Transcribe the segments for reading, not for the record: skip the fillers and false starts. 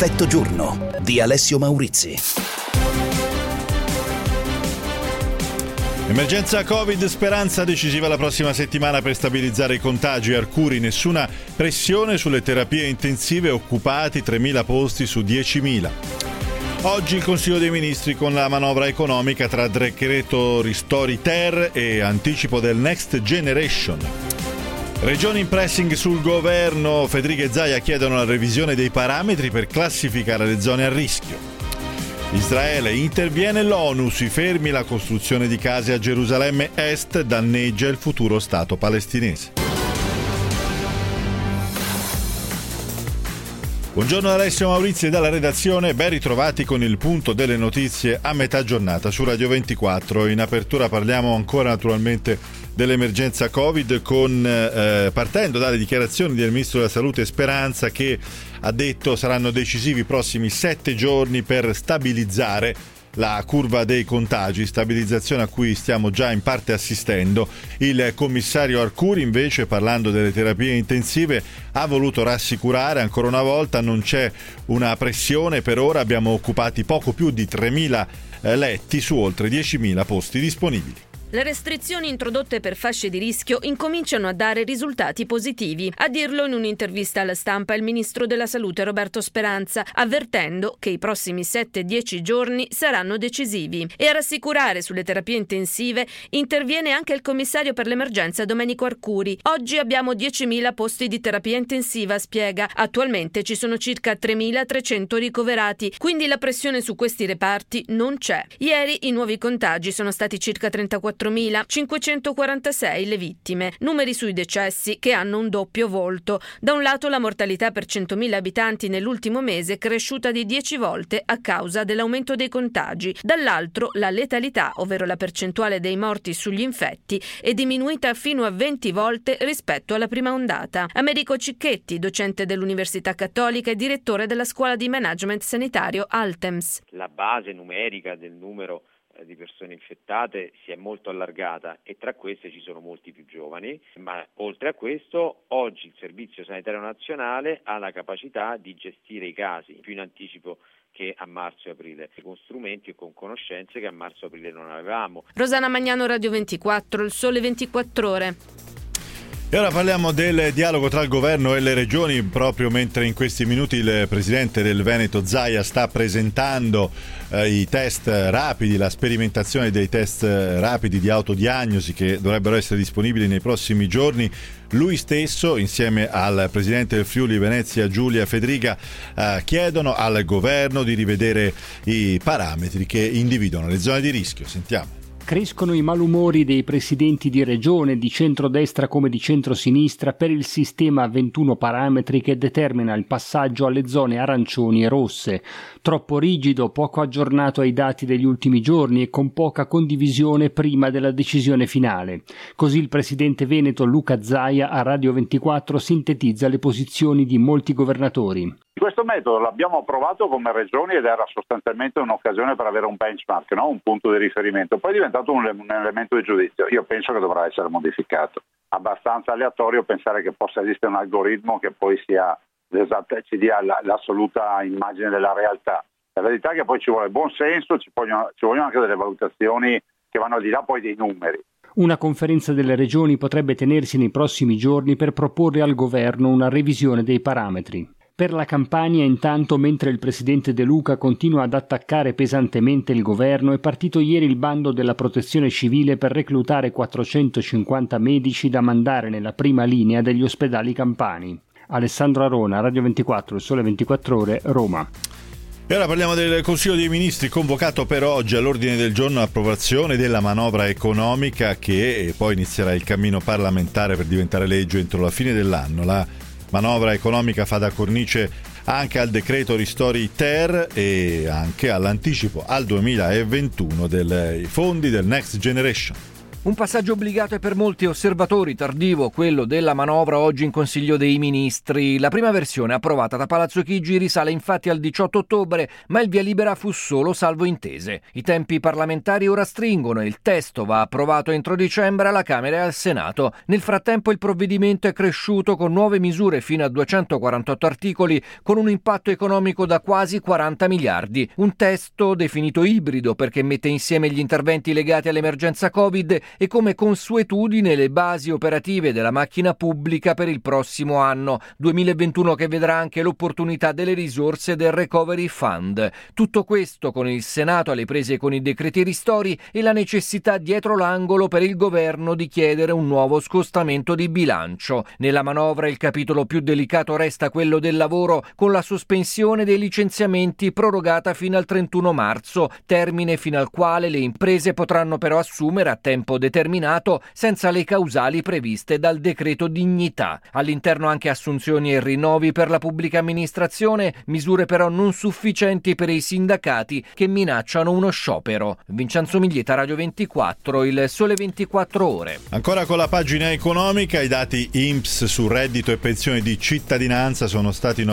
Perfetto giorno di Alessio Maurizi. Emergenza Covid, speranza decisiva la prossima settimana per stabilizzare i contagi. Arcuri, nessuna pressione sulle terapie intensive, occupati 3.000 posti su 10.000. Oggi il Consiglio dei Ministri con la manovra economica tra decreto ristori-ter e anticipo del Next Generation. Regioni in pressing sul governo, Fedriga e Zaia chiedono la revisione dei parametri per classificare le zone a rischio. Israele, interviene l'ONU, si fermi la costruzione di case a Gerusalemme Est, danneggia il futuro Stato palestinese. Buongiorno da Alessio Maurizi dalla redazione, ben ritrovati con il punto delle notizie a metà giornata su Radio 24. In apertura parliamo ancora naturalmente dell'emergenza Covid partendo dalle dichiarazioni del Ministro della Salute Speranza, che ha detto saranno decisivi i prossimi 7 giorni per stabilizzare la curva dei contagi, stabilizzazione a cui stiamo già in parte assistendo. Il commissario Arcuri invece, parlando delle terapie intensive, ha voluto rassicurare ancora una volta: non c'è una pressione per ora, abbiamo occupati poco più di 3.000 letti su oltre 10.000 posti disponibili. Le restrizioni introdotte per fasce di rischio incominciano a dare risultati positivi. A dirlo in un'intervista alla stampa il ministro della Salute Roberto Speranza, avvertendo che i prossimi 7-10 giorni saranno decisivi. E a rassicurare sulle terapie intensive interviene anche il commissario per l'emergenza Domenico Arcuri. Oggi abbiamo 10.000 posti di terapia intensiva, spiega. Attualmente ci sono circa 3.300 ricoverati, quindi la pressione su questi reparti non c'è. Ieri i nuovi contagi sono stati circa 34.546 le vittime, numeri sui decessi che hanno un doppio volto. Da un lato la mortalità per 100.000 abitanti nell'ultimo mese è cresciuta di 10 volte a causa dell'aumento dei contagi, dall'altro la letalità, ovvero la percentuale dei morti sugli infetti, è diminuita fino a 20 volte rispetto alla prima ondata. Americo Cicchetti, docente dell'Università Cattolica e direttore della scuola di management sanitario Altems. La base numerica del numero di persone infettate si è molto allargata e tra queste ci sono molti più giovani, ma oltre a questo oggi il Servizio Sanitario Nazionale ha la capacità di gestire i casi più in anticipo che a marzo e aprile, con strumenti e con conoscenze che a marzo e aprile non avevamo. Rosana Magnano, Radio 24, il Sole 24 Ore. E ora parliamo del dialogo tra il governo e le regioni, proprio mentre in questi minuti il presidente del Veneto Zaia sta presentando i test rapidi, la sperimentazione dei test rapidi di autodiagnosi che dovrebbero essere disponibili nei prossimi giorni. Lui stesso, insieme al presidente del Friuli Venezia Giulia Fedriga, chiedono al governo di rivedere i parametri che individuano le zone di rischio. Sentiamo. Crescono i malumori dei presidenti di regione, di centrodestra come di centrosinistra, per il sistema a 21 parametri che determina il passaggio alle zone arancioni e rosse. Troppo rigido, poco aggiornato ai dati degli ultimi giorni e con poca condivisione prima della decisione finale. Così il presidente veneto Luca Zaia a Radio 24 sintetizza le posizioni di molti governatori. Questo metodo l'abbiamo approvato come regioni ed era sostanzialmente un'occasione per avere un benchmark, no? Un punto di riferimento. Poi è diventato un elemento di giudizio. Io penso che dovrà essere modificato. Abbastanza aleatorio pensare che possa esistere un algoritmo che poi sia ci dia l'assoluta immagine della realtà. La verità è che poi ci vuole buon senso, ci vogliono anche delle valutazioni che vanno al di là poi dei numeri. Una conferenza delle regioni potrebbe tenersi nei prossimi giorni per proporre al governo una revisione dei parametri. Per la Campania, intanto, mentre il presidente De Luca continua ad attaccare pesantemente il governo, è partito ieri il bando della Protezione Civile per reclutare 450 medici da mandare nella prima linea degli ospedali campani. Alessandro Arona, Radio 24, il Sole 24 Ore, Roma. E ora parliamo del Consiglio dei Ministri convocato per oggi. All'ordine del giorno l'approvazione della manovra economica che poi inizierà il cammino parlamentare per diventare legge entro la fine dell'anno. La manovra economica fa da cornice anche al decreto ristori-ter e anche all'anticipo al 2021 dei fondi del Next Generation. Un passaggio obbligato e per molti osservatori tardivo quello della manovra oggi in Consiglio dei Ministri. La prima versione approvata da Palazzo Chigi risale infatti al 18 ottobre, ma il via libera fu solo salvo intese. I tempi parlamentari ora stringono e il testo va approvato entro dicembre alla Camera e al Senato. Nel frattempo il provvedimento è cresciuto con nuove misure fino a 248 articoli con un impatto economico da quasi 40 miliardi. Un testo definito ibrido perché mette insieme gli interventi legati all'emergenza Covid e come consuetudine le basi operative della macchina pubblica per il prossimo anno 2021, che vedrà anche l'opportunità delle risorse del Recovery Fund. Tutto questo con il Senato alle prese con i decreti ristori e la necessità dietro l'angolo per il governo di chiedere un nuovo scostamento di bilancio. Nella manovra il capitolo più delicato resta quello del lavoro, con la sospensione dei licenziamenti prorogata fino al 31 marzo, termine fino al quale le imprese potranno però assumere a tempo determinato senza le causali previste dal decreto dignità. All'interno anche assunzioni e rinnovi per la pubblica amministrazione, misure però non sufficienti per i sindacati che minacciano uno sciopero. Vincenzo Miglietta, Radio 24, Il Sole 24 Ore. Ancora con la pagina economica, i dati INPS su reddito e pensioni di cittadinanza sono stati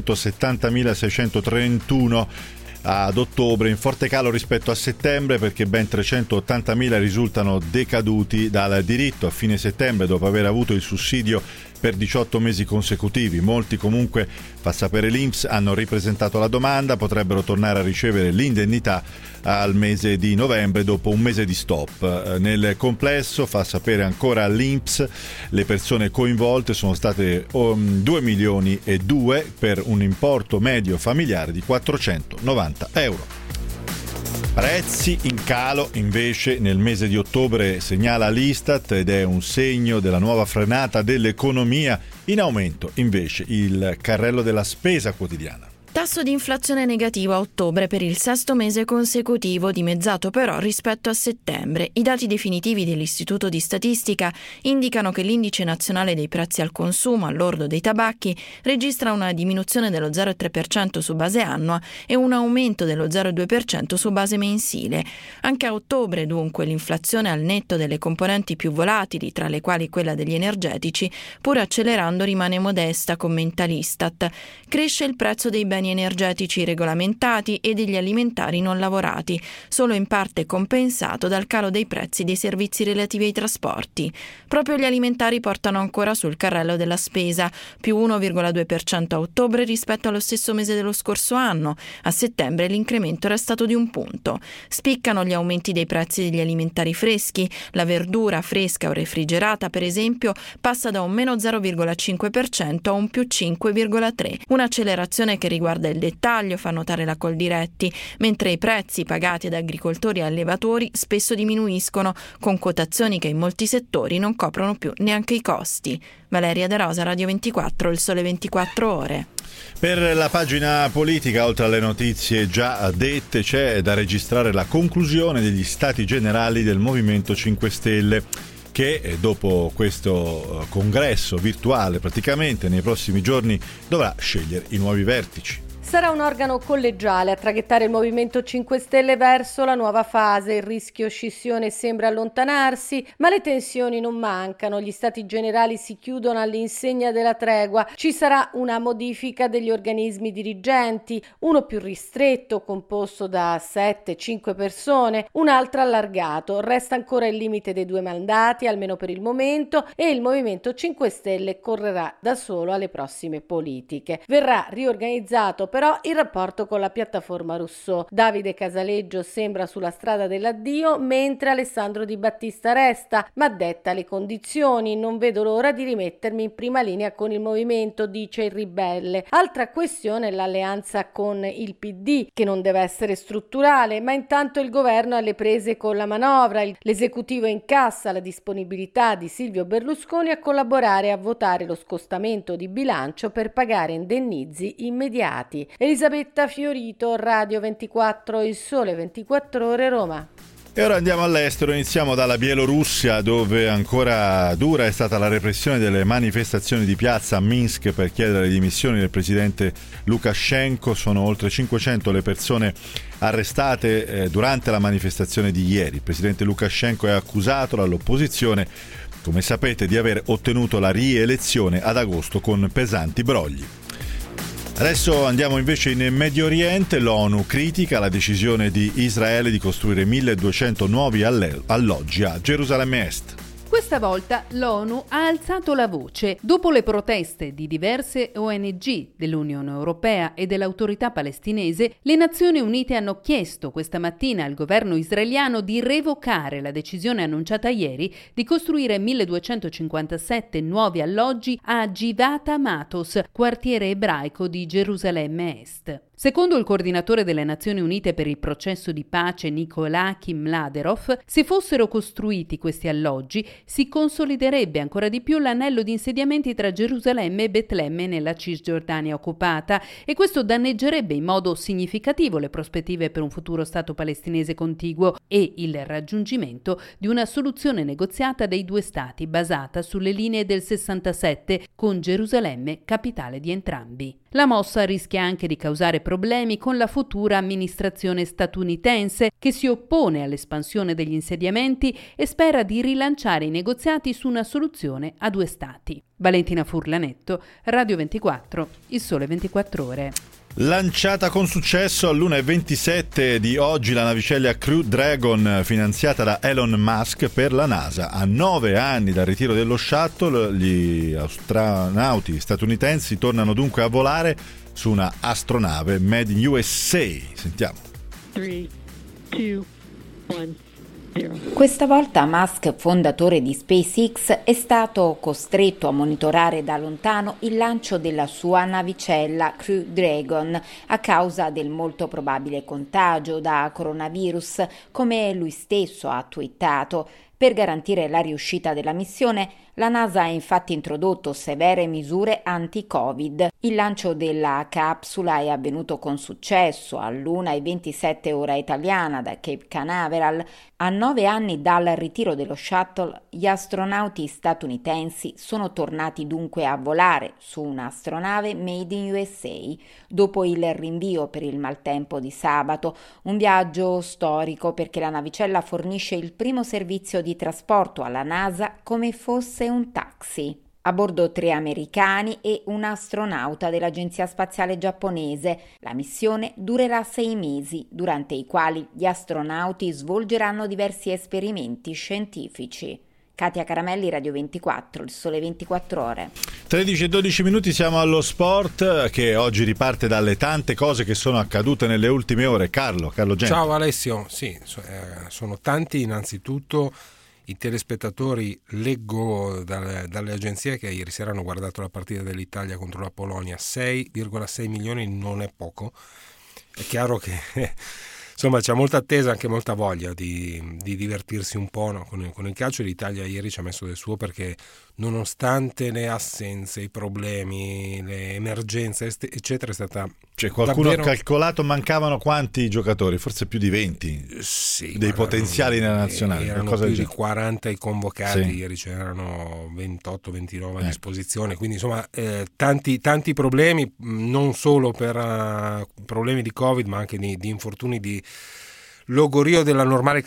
970.631 ad ottobre, in forte calo rispetto a settembre perché ben 380.000 risultano decaduti dal diritto a fine settembre dopo aver avuto il sussidio per 18 mesi consecutivi. Molti comunque, fa sapere l'INPS, hanno ripresentato la domanda, potrebbero tornare a ricevere l'indennità al mese di novembre dopo un mese di stop. Nel complesso, fa sapere ancora l'INPS, le persone coinvolte sono state 2 milioni e 2 per un importo medio familiare di 490 euro. Prezzi in calo invece nel mese di ottobre, segnala l'Istat, ed è un segno della nuova frenata dell'economia. In aumento invece il carrello della spesa quotidiana. Tasso di inflazione negativo a ottobre per il sesto mese consecutivo, dimezzato però rispetto a settembre. I dati definitivi dell'Istituto di Statistica indicano che l'indice nazionale dei prezzi al consumo, al lordo dei tabacchi, registra una diminuzione dello 0,3% su base annua e un aumento dello 0,2% su base mensile. Anche a ottobre, dunque, l'inflazione al netto delle componenti più volatili, tra le quali quella degli energetici, pur accelerando rimane modesta, commenta l'Istat. Cresce il prezzo dei beni energetici regolamentati e degli alimentari non lavorati, solo in parte compensato dal calo dei prezzi dei servizi relativi ai trasporti. Proprio gli alimentari portano ancora sul carrello della spesa, più 1,2% a ottobre rispetto allo stesso mese dello scorso anno. A settembre l'incremento era stato di 1 punto. Spiccano gli aumenti dei prezzi degli alimentari freschi. La verdura fresca o refrigerata, per esempio, passa da un meno 0,5% a un più 5,3%. Un'accelerazione che riguarda il dettaglio, fa notare la Coldiretti, mentre i prezzi pagati ad agricoltori e allevatori spesso diminuiscono, con quotazioni che in molti settori non coprono più neanche i costi. Valeria De Rosa, Radio 24, Il Sole 24 Ore. Per la pagina politica, oltre alle notizie già dette, c'è da registrare la conclusione degli Stati Generali del Movimento 5 Stelle, che dopo questo congresso virtuale praticamente nei prossimi giorni dovrà scegliere i nuovi vertici. Sarà un organo collegiale a traghettare il Movimento 5 Stelle verso la nuova fase. Il rischio scissione sembra allontanarsi, ma le tensioni non mancano. Gli stati generali si chiudono all'insegna della tregua. Ci sarà una modifica degli organismi dirigenti, uno più ristretto, composto da 7-5 persone, un altro allargato. Resta ancora il limite dei 2 mandati, almeno per il momento, e il Movimento 5 Stelle correrà da solo alle prossime politiche. Verrà riorganizzato però il rapporto con la piattaforma Rousseau. Davide Casaleggio sembra sulla strada dell'addio, mentre Alessandro Di Battista resta, ma detta le condizioni. Non vedo l'ora di rimettermi in prima linea con il movimento, dice il ribelle. Altra questione è l'alleanza con il PD, che non deve essere strutturale, ma intanto il governo è alle prese con la manovra. L'esecutivo incassa la disponibilità di Silvio Berlusconi a collaborare e a votare lo scostamento di bilancio per pagare indennizi immediati. Elisabetta Fiorito, Radio 24, Il Sole 24 Ore, Roma. E ora andiamo all'estero, iniziamo dalla Bielorussia, dove ancora dura è stata la repressione delle manifestazioni di piazza a Minsk per chiedere le dimissioni del presidente Lukashenko. Sono oltre 500 le persone arrestate durante la manifestazione di ieri. Il presidente Lukashenko è accusato dall'opposizione, come sapete, di aver ottenuto la rielezione ad agosto con pesanti brogli. Adesso andiamo invece in Medio Oriente. L'ONU critica la decisione di Israele di costruire 1200 nuovi alloggi a Gerusalemme Est. Questa volta l'ONU ha alzato la voce. Dopo le proteste di diverse ONG, dell'Unione Europea e dell'autorità palestinese, le Nazioni Unite hanno chiesto questa mattina al governo israeliano di revocare la decisione annunciata ieri di costruire 1257 nuovi alloggi a Givat Hamatos, quartiere ebraico di Gerusalemme Est. Secondo il coordinatore delle Nazioni Unite per il processo di pace Nikolai Mladenov, se fossero costruiti questi alloggi si consoliderebbe ancora di più l'anello di insediamenti tra Gerusalemme e Betlemme nella Cisgiordania occupata, e questo danneggerebbe in modo significativo le prospettive per un futuro Stato palestinese contiguo e il raggiungimento di una soluzione negoziata dei due Stati basata sulle linee del 67, con Gerusalemme capitale di entrambi. La mossa rischia anche di causare problemi con la futura amministrazione statunitense, che si oppone all'espansione degli insediamenti e spera di rilanciare i negoziati su una soluzione a due Stati. Valentina Furlanetto, Radio 24, Il Sole 24 Ore. Lanciata con successo all'1:27 di oggi la navicella Crew Dragon, finanziata da Elon Musk per la NASA. A 9 anni dal ritiro dello shuttle, gli astronauti statunitensi tornano dunque a volare su una astronave made in USA. Sentiamo. 3, 2, 1. Questa volta Musk, fondatore di SpaceX, è stato costretto a monitorare da lontano il lancio della sua navicella Crew Dragon a causa del molto probabile contagio da coronavirus, come lui stesso ha twittato. Per garantire la riuscita della missione, la NASA ha infatti introdotto severe misure anti-Covid. Il lancio della capsula è avvenuto con successo all'1:27 ora italiana da Cape Canaveral. A 9 anni dal ritiro dello shuttle, gli astronauti statunitensi sono tornati dunque a volare su un'astronave made in USA dopo il rinvio per il maltempo di sabato. Un viaggio storico perché la navicella fornisce il primo servizio di trasporto alla NASA come fosse un taxi. A bordo 3 americani e un astronauta dell'Agenzia Spaziale Giapponese. La missione durerà 6 mesi, durante i quali gli astronauti svolgeranno diversi esperimenti scientifici. Katia Caramelli, Radio 24, Il Sole 24 Ore. 13:12 minuti, siamo allo sport, che oggi riparte dalle tante cose che sono accadute nelle ultime ore. Carlo Genti. Ciao Alessio, sì, sono tanti. Innanzitutto i telespettatori, leggo dalle agenzie che ieri sera hanno guardato la partita dell'Italia contro la Polonia. 6,6 milioni non è poco. È chiaro che insomma c'è molta attesa, anche molta voglia di divertirsi un po', no? con il calcio. L'Italia ieri ci ha messo del suo, perché nonostante le assenze, i problemi, le emergenze eccetera, è stata qualcuno davvero... ha calcolato mancavano quanti giocatori? Forse più di 20 sì, dei potenziali nella nazionale. Erano più di 40 i convocati, sì. Ieri c'erano 28-29 a disposizione, quindi insomma tanti problemi, non solo per problemi di Covid, ma anche di infortuni, di logorio della normale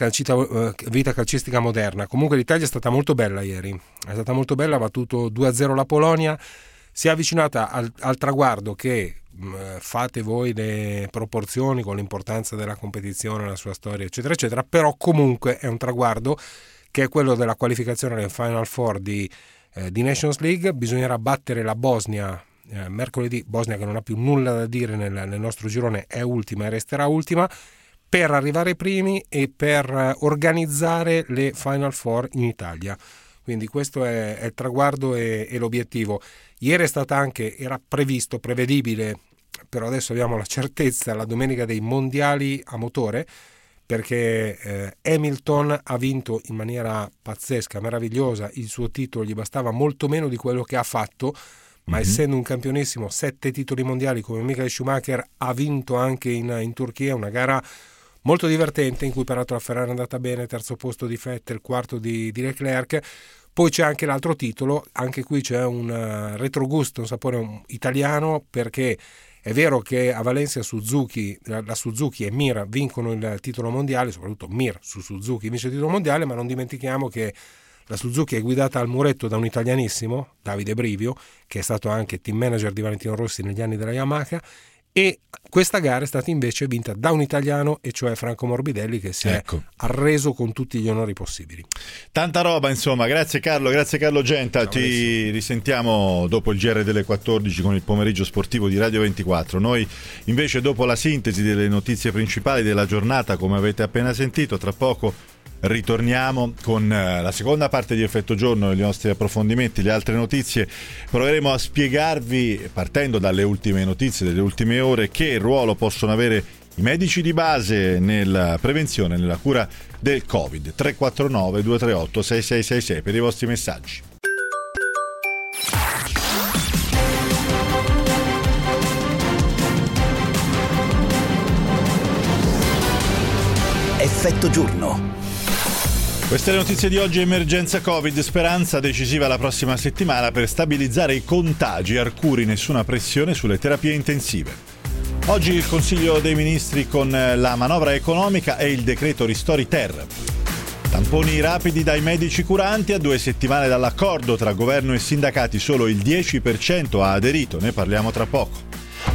vita calcistica moderna. Comunque l'Italia è stata molto bella ieri, è stata molto bella, ha battuto 2-0 la Polonia, si è avvicinata al traguardo che fate voi le proporzioni con l'importanza della competizione, la sua storia eccetera eccetera, però comunque è un traguardo che è quello della qualificazione alle Final Four di Nations League. Bisognerà battere la Bosnia mercoledì, Bosnia che non ha più nulla da dire nel nostro girone, è ultima e resterà ultima, per arrivare primi e per organizzare le Final Four in Italia. Quindi questo è il traguardo e l'obiettivo. Ieri era previsto, prevedibile, però adesso abbiamo la certezza, la domenica dei mondiali a motore, perché Hamilton ha vinto in maniera pazzesca, meravigliosa il suo titolo, gli bastava molto meno di quello che ha fatto, ma essendo un campionissimo, 7 titoli mondiali come Michael Schumacher, ha vinto anche in Turchia, una gara molto divertente, in cui peraltro la Ferrari è andata bene, terzo posto di Vettel, quarto di Leclerc. Poi c'è anche l'altro titolo, anche qui c'è un retrogusto, un sapore italiano, perché è vero che a Valencia la Suzuki e Mir vincono il titolo mondiale, soprattutto Mir su Suzuki vince il titolo mondiale, ma non dimentichiamo che la Suzuki è guidata al muretto da un italianissimo, Davide Brivio, che è stato anche team manager di Valentino Rossi negli anni della Yamaha, e questa gara è stata invece vinta da un italiano, e cioè Franco Morbidelli, che si è arreso con tutti gli onori possibili. Tanta roba, insomma. Grazie Carlo Genta. Ciao, ti risentiamo dopo il GR delle 14 con il pomeriggio sportivo di Radio 24. Noi invece, dopo la sintesi delle notizie principali della giornata, come avete appena sentito, tra poco ritorniamo con la seconda parte di Effetto Giorno, i nostri approfondimenti, le altre notizie. Proveremo a spiegarvi, partendo dalle ultime notizie delle ultime ore, che ruolo possono avere i medici di base nella prevenzione e nella cura del Covid. 349 238 6666 per i vostri messaggi. Effetto Giorno. Queste le notizie di oggi. Emergenza Covid, speranza decisiva la prossima settimana per stabilizzare i contagi. Arcuri, nessuna pressione sulle terapie intensive. Oggi il Consiglio dei Ministri con la manovra economica e il decreto Ristori Ter. Tamponi rapidi dai medici curanti. A 2 settimane dall'accordo tra governo e sindacati solo il 10% ha aderito, ne parliamo tra poco.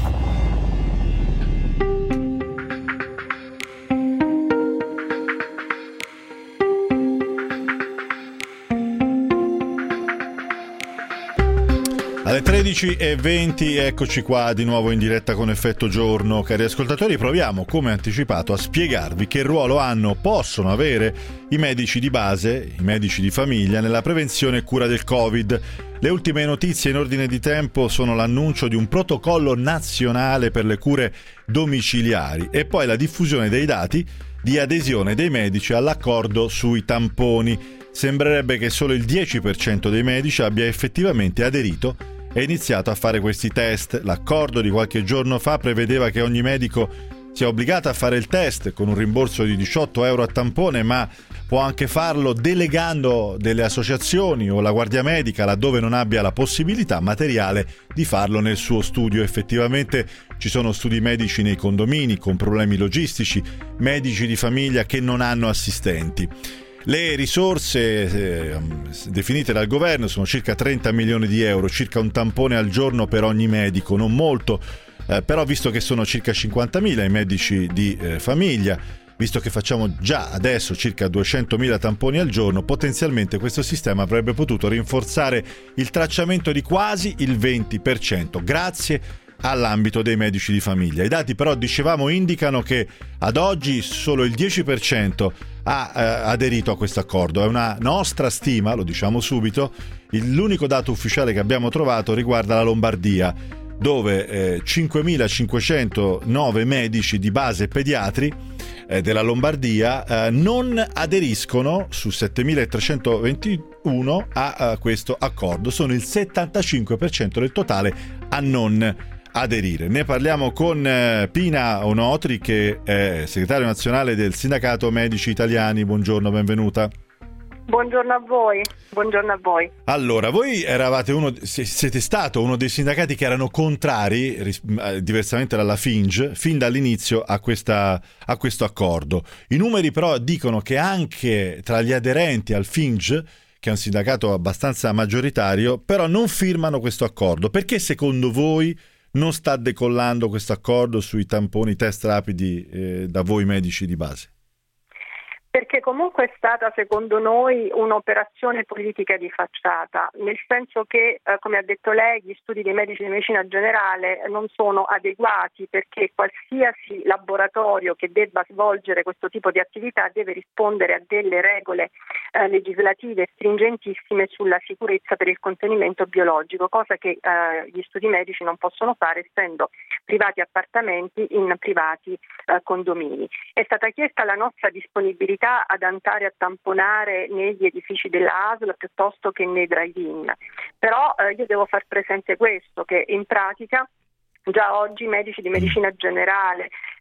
Alle 13:20 eccoci qua di nuovo in diretta con Effetto Giorno. Cari ascoltatori, proviamo, come anticipato, a spiegarvi che ruolo possono avere i medici di base, i medici di famiglia, nella prevenzione e cura del Covid. Le ultime notizie in ordine di tempo sono l'annuncio di un protocollo nazionale per le cure domiciliari e poi la diffusione dei dati di adesione dei medici all'accordo sui tamponi. Sembrerebbe che solo il 10% dei medici abbia effettivamente aderito e iniziato a fare questi test. L'accordo di qualche giorno fa prevedeva che ogni medico sia obbligato a fare il test con un rimborso di 18 euro a tampone, ma può anche farlo delegando delle associazioni o la guardia medica laddove non abbia la possibilità materiale di farlo nel suo studio. Effettivamente ci sono studi medici nei condomini con problemi logistici, medici di famiglia che non hanno assistenti. Le risorse definite dal governo sono circa 30 milioni di euro, circa un tampone al giorno per ogni medico, non molto, però visto che sono circa 50.000 i medici di famiglia, visto che facciamo già adesso circa 200.000 tamponi al giorno, potenzialmente questo sistema avrebbe potuto rinforzare il tracciamento di quasi il 20%, grazie all'ambito dei medici di famiglia. I dati però, dicevamo, indicano che ad oggi solo il 10% ha aderito a questo accordo. È una nostra stima, lo diciamo subito. L'unico dato ufficiale che abbiamo trovato riguarda la Lombardia, dove 5.509 medici di base pediatri della Lombardia non aderiscono su 7.321 a questo accordo. Sono il 75% del totale a non aderire. Ne parliamo con Pina Onotri, che è segretario nazionale del Sindacato Medici Italiani. Buongiorno, benvenuta. Buongiorno a voi. Buongiorno a voi. Allora, voi siete stato uno dei sindacati che erano contrari, diversamente dalla FING, fin dall'inizio a questo accordo. I numeri però dicono che anche tra gli aderenti al FING, che è un sindacato abbastanza maggioritario, però non firmano questo accordo. Perché secondo voi non sta decollando questo accordo sui tamponi test rapidi da voi medici di base? Perché comunque è stata, secondo noi, un'operazione politica di facciata, nel senso che, come ha detto lei, gli studi dei medici di medicina generale non sono adeguati, perché qualsiasi laboratorio che debba svolgere questo tipo di attività deve rispondere a delle regole legislative stringentissime sulla sicurezza per il contenimento biologico, cosa che gli studi medici non possono fare, essendo privati appartamenti in privati condomini. È stata chiesta la nostra disponibilità ad andare a tamponare negli edifici della ASL piuttosto che nei drive-in, però io devo far presente questo, che in pratica già oggi i medici di medicina generale,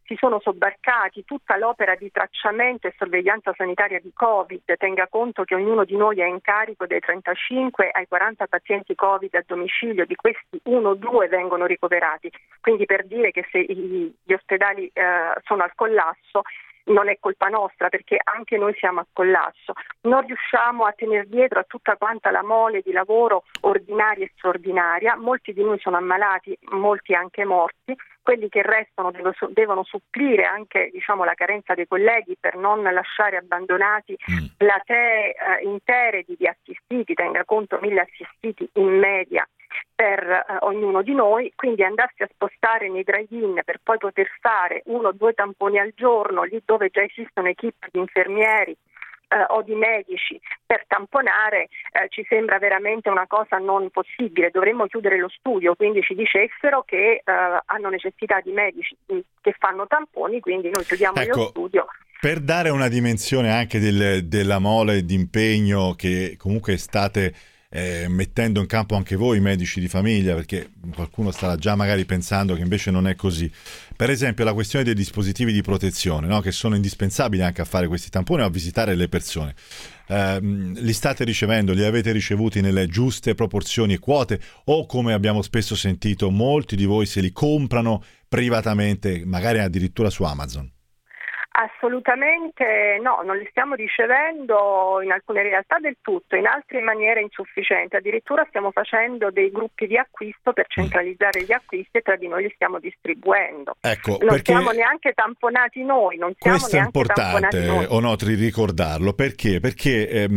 si sono sobbarcati tutta l'opera di tracciamento e sorveglianza sanitaria di Covid. Tenga conto che ognuno di noi è in carico dai 35 ai 40 pazienti Covid a domicilio, di questi 1 o 2 vengono ricoverati, quindi per dire che se gli ospedali sono al collasso non è colpa nostra, perché anche noi siamo a collasso. Non riusciamo a tenere dietro a tutta quanta la mole di lavoro ordinaria e straordinaria, molti di noi sono ammalati, molti anche morti, quelli che restano devono supplire anche la carenza dei colleghi per non lasciare abbandonati platee intere di assistiti, tenga conto 1000 assistiti in media per ognuno di noi, quindi andarsi a spostare nei drive-in per poi poter fare 1 o 2 tamponi al giorno, lì dove già esistono equip di infermieri o di medici per tamponare, ci sembra veramente una cosa non possibile. Dovremmo chiudere lo studio, quindi ci dicessero che hanno necessità di medici che fanno tamponi, quindi noi chiudiamo lo studio. Per dare una dimensione anche della mole di impegno che comunque state mettendo in campo anche voi medici di famiglia, perché qualcuno starà già magari pensando che invece non è così. Per esempio la questione dei dispositivi di protezione, no? Che sono indispensabili anche a fare questi tamponi o a visitare le persone. Li state ricevendo, li avete ricevuti nelle giuste proporzioni e quote, o come abbiamo spesso sentito molti di voi se li comprano privatamente, magari addirittura su Amazon? Assolutamente no, non li stiamo ricevendo in alcune realtà del tutto, in altre in maniera insufficiente. Addirittura stiamo facendo dei gruppi di acquisto per centralizzare gli acquisti e tra di noi li stiamo distribuendo. Non siamo neanche tamponati noi, questo è importante, Onotri, ricordarlo. Perché? Perché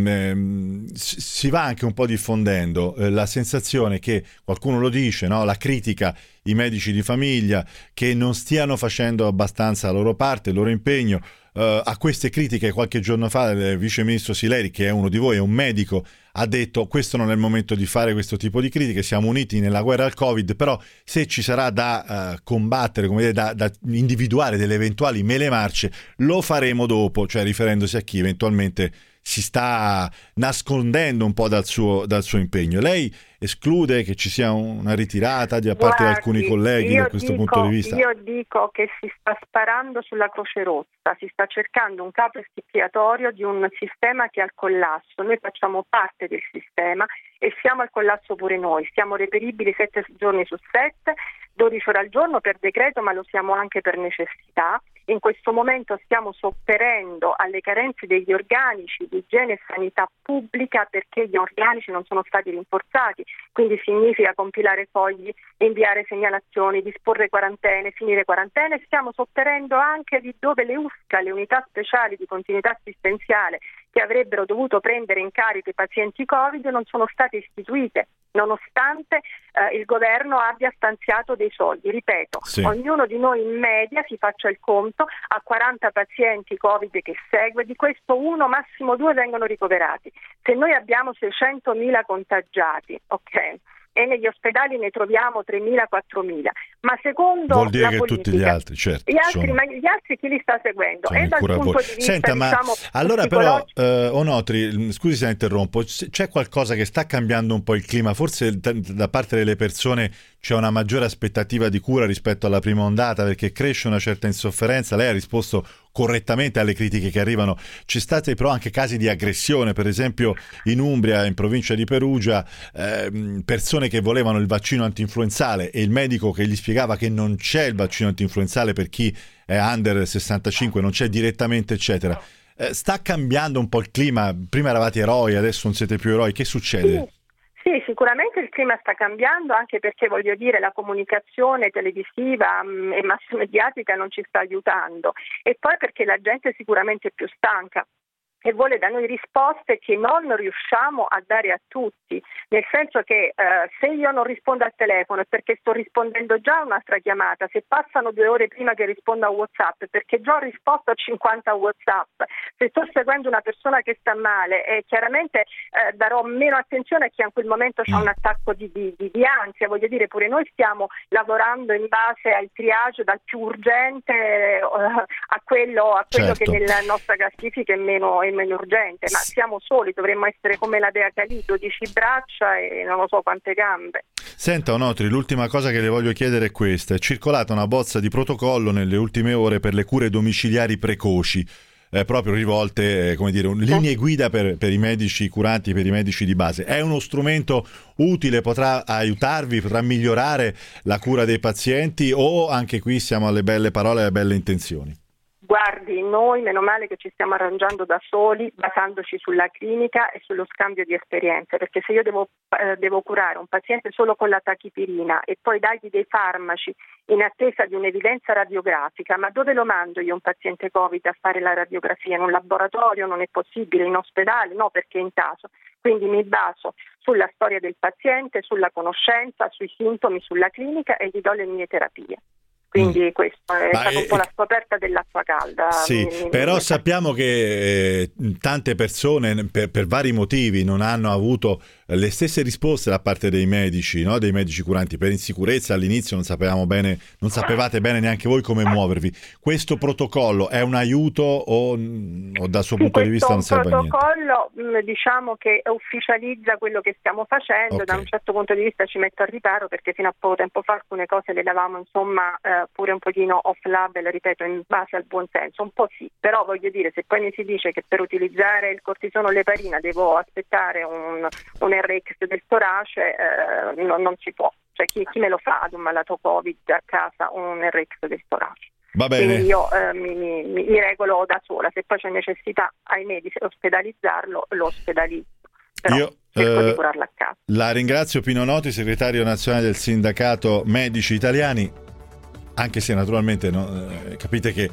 si va anche un po' diffondendo la sensazione che, qualcuno lo dice, no? La critica, i medici di famiglia che non stiano facendo abbastanza la loro parte, il loro impegno. A queste critiche qualche giorno fa il vice ministro Sileri, che è uno di voi, è un medico, ha detto: questo non è il momento di fare questo tipo di critiche, siamo uniti nella guerra al Covid, però se ci sarà da combattere, come dire, da individuare delle eventuali mele marce, lo faremo dopo, cioè riferendosi a chi eventualmente si sta nascondendo un po' dal suo impegno. Lei esclude che ci sia una ritirata da parte di alcuni colleghi da questo punto di vista? Io dico che si sta sparando sulla Croce Rossa, si sta cercando un capo espiatorio di un sistema che è al collasso. Noi facciamo parte del sistema e siamo al collasso pure noi, siamo reperibili 7 giorni su 7, 12 ore al giorno per decreto, ma lo siamo anche per necessità. In questo momento stiamo sopperendo alle carenze degli organici di igiene e sanità pubblica, perché gli organici non sono stati rinforzati, quindi significa compilare fogli, inviare segnalazioni, disporre quarantene, finire quarantene. Stiamo sopperendo anche di dove le USCA, le unità speciali di continuità assistenziale, che avrebbero dovuto prendere in carico i pazienti Covid, non sono state istituite, nonostante il governo abbia stanziato dei soldi. Ripeto, ognuno di noi in media si faccia il conto, ha 40 pazienti Covid che segue, di questo 1, massimo 2 vengono ricoverati. Se noi abbiamo 600.000 contagiati, ok, e negli ospedali ne troviamo 3.000, 4.000, ma secondo vuol dire la che politica, tutti gli altri, certo, ma gli altri chi li sta seguendo? E dal punto di vista, Senta, ma allora però Onotri, scusi se la interrompo, c'è qualcosa che sta cambiando un po' il clima? Forse da parte delle persone c'è una maggiore aspettativa di cura rispetto alla prima ondata, perché cresce una certa insofferenza. Lei ha risposto correttamente alle critiche che arrivano. Ci stati però anche casi di aggressione, per esempio in Umbria, in provincia di Perugia, persone che volevano il vaccino antinfluenzale e il medico che gli spiegava che non c'è il vaccino antinfluenzale per chi è under 65, non c'è direttamente, eccetera. Sta cambiando un po' il clima? Prima eravate eroi, adesso non siete più eroi. Che succede? Sì, sicuramente il clima sta cambiando, anche perché, voglio dire, la comunicazione televisiva e massmediatica non ci sta aiutando, e poi perché la gente è sicuramente più stanca e vuole da noi risposte che non riusciamo a dare a tutti, nel senso che se io non rispondo al telefono è perché sto rispondendo già a un'altra chiamata, se passano 2 ore prima che rispondo a WhatsApp è perché già ho risposto a 50 WhatsApp, se sto seguendo una persona che sta male chiaramente darò meno attenzione a chi in quel momento ha un attacco di ansia. Voglio dire, pure noi stiamo lavorando in base al triage, dal più urgente a quello certo, che nella nostra classifica è meno è meno urgente, ma siamo soli, dovremmo essere come la Dea Calì, 12 braccia e non lo so quante gambe. Senta Onofri, l'ultima cosa che le voglio chiedere è questa: è circolata una bozza di protocollo nelle ultime ore per le cure domiciliari precoci, proprio rivolte, linee guida per i medici curanti, per i medici di base. È uno strumento utile, potrà aiutarvi, potrà migliorare la cura dei pazienti, o anche qui siamo alle belle parole e alle belle intenzioni? Guardi, noi meno male che ci stiamo arrangiando da soli, basandoci sulla clinica e sullo scambio di esperienze, perché se io devo curare un paziente solo con la tachipirina e poi dargli dei farmaci in attesa di un'evidenza radiografica, ma dove lo mando io un paziente Covid a fare la radiografia? In un laboratorio? Non è possibile, in ospedale? No, perché è in caso. Quindi mi baso sulla storia del paziente, sulla conoscenza, sui sintomi, sulla clinica e gli do le mie terapie. Quindi questo è stata un po' la scoperta dell'acqua calda. Sì, però sappiamo che tante persone per vari motivi non hanno avuto le stesse risposte da parte dei medici, no? Dei medici curanti. Per insicurezza all'inizio non sapevate bene neanche voi come muovervi. Questo protocollo è un aiuto o dal suo punto di vista non serve a niente? Questo protocollo diciamo che ufficializza quello che stiamo facendo, okay. Da un certo punto di vista ci metto al riparo, perché fino a poco tempo fa alcune cose le davamo insomma pure un pochino off label, ripeto, in base al buon senso, un po' sì, però voglio dire, se poi mi si dice che per utilizzare il cortisone o l'eparina devo aspettare un RX del torace, non si può, cioè chi me lo fa ad un malato Covid a casa un RX del torace? Va bene. Quindi io mi regolo da sola, se poi c'è necessità ai medici ospedalizzarlo, lo ospedalizzo, però io cerco di curarla a casa. La ringrazio. Pino Noti, segretario nazionale del Sindacato Medici Italiani. Anche se naturalmente capite che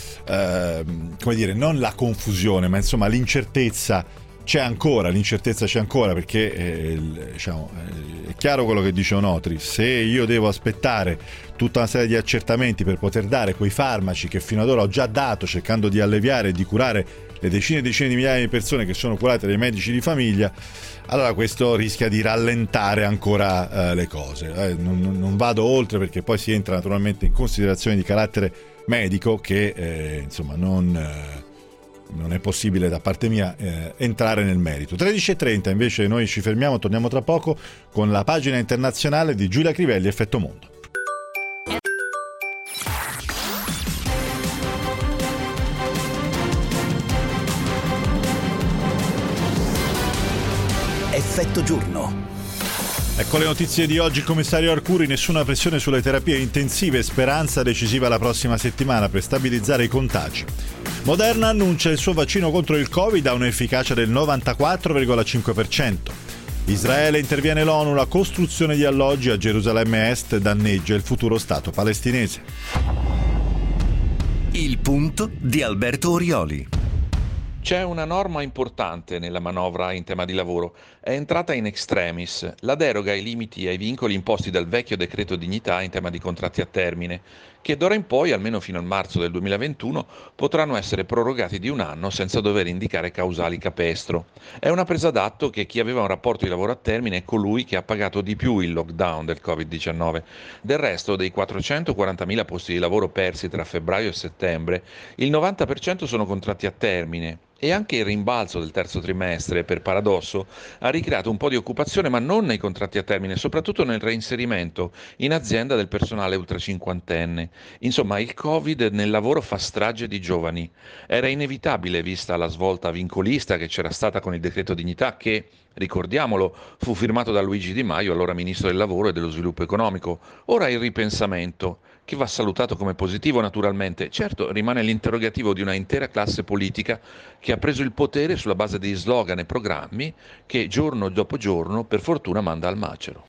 non la confusione, ma insomma l'incertezza c'è ancora, perché è chiaro quello che dice Onofri: se io devo aspettare tutta una serie di accertamenti per poter dare quei farmaci che fino ad ora ho già dato, cercando di alleviare e di curare le decine e decine di migliaia di persone che sono curate dai medici di famiglia, allora questo rischia di rallentare ancora le cose. Non vado oltre, perché poi si entra naturalmente in considerazioni di carattere medico che non è possibile da parte mia entrare nel merito. 13:30 invece noi ci fermiamo, torniamo tra poco con la pagina internazionale di Giulia Crivelli, Effetto Mondo. Effetto giorno. Ecco le notizie di oggi. Il commissario Arcuri: nessuna pressione sulle terapie intensive, speranza decisiva la prossima settimana per stabilizzare i contagi. Moderna annuncia il suo vaccino contro il Covid ha un'efficacia del 94,5%. Israele interviene l'ONU, la costruzione di alloggi a Gerusalemme Est danneggia il futuro Stato palestinese. Il punto di Alberto Orioli. C'è una norma importante nella manovra in tema di lavoro. È entrata in extremis la deroga ai limiti e ai vincoli imposti dal vecchio decreto dignità in tema di contratti a termine, che d'ora in poi, almeno fino al marzo del 2021, potranno essere prorogati di un anno senza dover indicare causali capestro. È una presa d'atto che chi aveva un rapporto di lavoro a termine è colui che ha pagato di più il lockdown del Covid-19. Del resto, dei 440.000 posti di lavoro persi tra febbraio e settembre, il 90% sono contratti a termine. E anche il rimbalzo del terzo trimestre, per paradosso, ha ricreato un po' di occupazione, ma non nei contratti a termine, soprattutto nel reinserimento in azienda del personale ultracinquantenne. Insomma, il Covid nel lavoro fa strage di giovani. Era inevitabile vista la svolta vincolista che c'era stata con il decreto dignità che, ricordiamolo, fu firmato da Luigi Di Maio, allora ministro del lavoro e dello sviluppo economico. Ora il ripensamento, che va salutato come positivo naturalmente. Certo, rimane l'interrogativo di una intera classe politica che ha preso il potere sulla base di slogan e programmi che giorno dopo giorno per fortuna manda al macero.